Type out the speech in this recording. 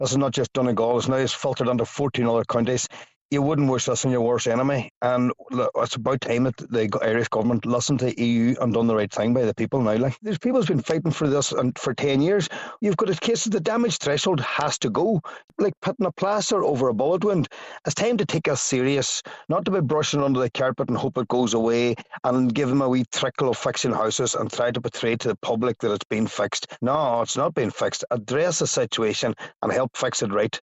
This is not just Donegal, it's now filtered into 14 other counties. You wouldn't wish this on your worst enemy. And it's about time that the Irish government listened to the EU and done the right thing by the people now. Like, there's people who's been fighting for this and for 10 years. You've got a case of the damage threshold has to go. Like putting a plaster over a bullet wound. It's time to take us serious, not to be brushing under the carpet and hope it goes away and give them a wee trickle of fixing houses and try to portray to the public that it's been fixed. No, it's not been fixed. Address the situation and help fix it right.